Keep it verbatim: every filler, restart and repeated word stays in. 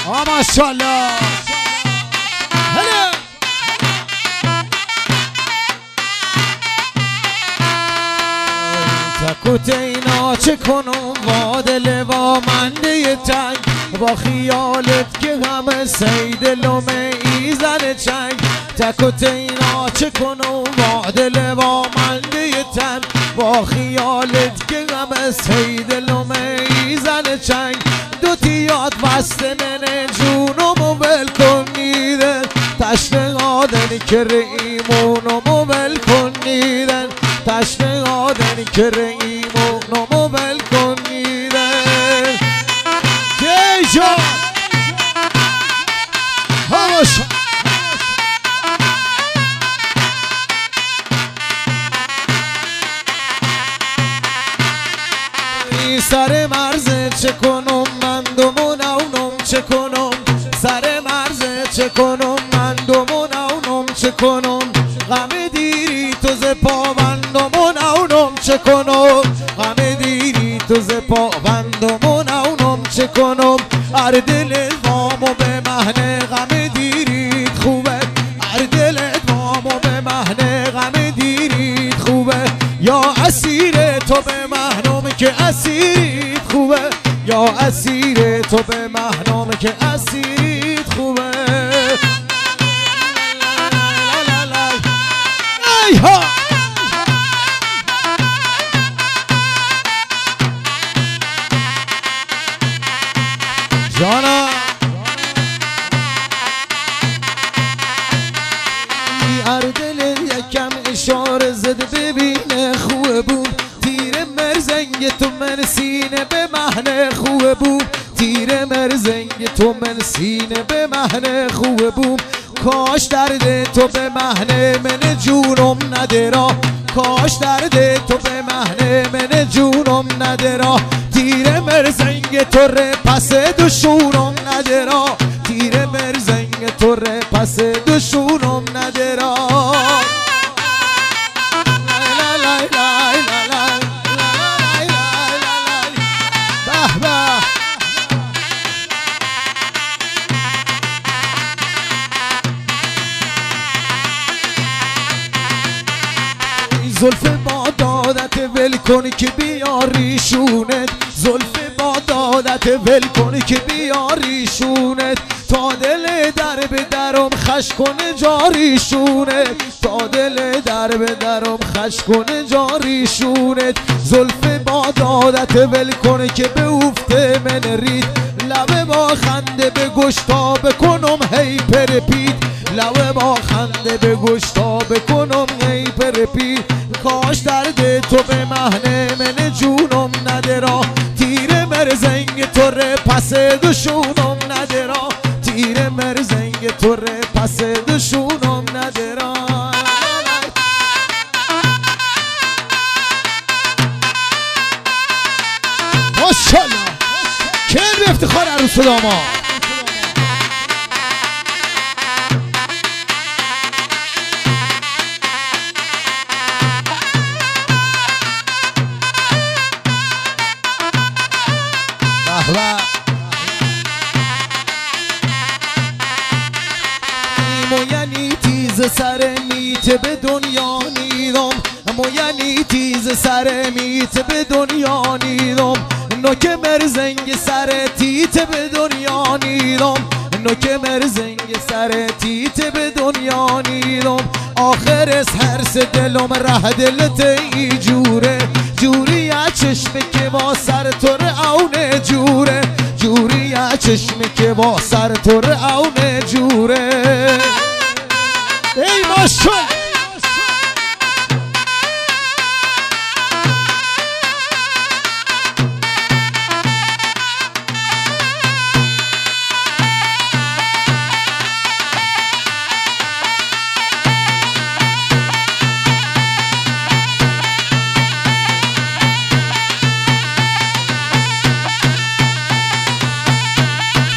ماشاءالله هلا تکوت اینا چه کنم با دل با منده تنگ با خیالت که همه سید لومه ای زن چنگ تکوت اینا چه کنم با دل با منده تنگ با خیالت که همه سید لومه ای زن چنگ دو تیاد بست من جونمو ول کنیدن تشنهادنی که ریمونمو ول کنیدن تشنهادنی که ریمونمو ول کنیدن که جان هماشا سر مرزه چه کنم من دومون اونم چه کنم سر مرزه چه کنم من دومون اونم چه کنم غم دیری تو ز پاوندمون اونم چه کنم غم دیری تو ز پاوندمون اونم چه کنم هر دل وامو به مهنه غم دیریت خوبه هر دل وامو به مهنه غم دیریت خوبه یا اسیر تو به مهنم که اسیریت خوبه یا اسیر تو به مهنم که اسیریت خوبه ای ها جانا هر دل یکم اشاره زد ببینه خوبه بود تیر مرزنگ تو من سینه به مهنه خوبه بود تیر مرزنگ تو من سینه به مهنه خوبه بود کاش درد تو به مهنه من جونم ندرا کاش درد تو به مهنه من جونم ندرا تیر مرزنگ تو ره پس دشونم ندرا تیر مرزنگ تو ره پس دشونم ندرا زلف با دادت ول کنی که بیاری شونت زلف با دادت ول کنی که بیاری شونت تا دل در به درم خش کنه جاری شونت تا دل در به درم خش کنه جاری شونت زلف با دادت ول کنی که به افته من رید لبه با خنده به گشتا بکنم هی پرپید لبه با خنده به گشتا بکنم هی پرپید کاش درد تو به مهنه من جونم ندرا تیر مرزنگ تو ره پس دشونم ندرا تیر مرزنگ تو ره پس دشونم ندرا ماشاءالله که به افتخار عروس و داماد مو یعنی تیز سر میت به دنیا نیدم مو یعنی تیز سر میت به دنیا نیدم نوک مرزنگ سر تیت به دنیا نیدم نوک مرزنگ سر تیت به دنیا نیدم آخر از هرس دلم ره دلت ای جوره جوری چشمه که با سر تو رعونه جوره جوری چشمه که با سر تو رعونه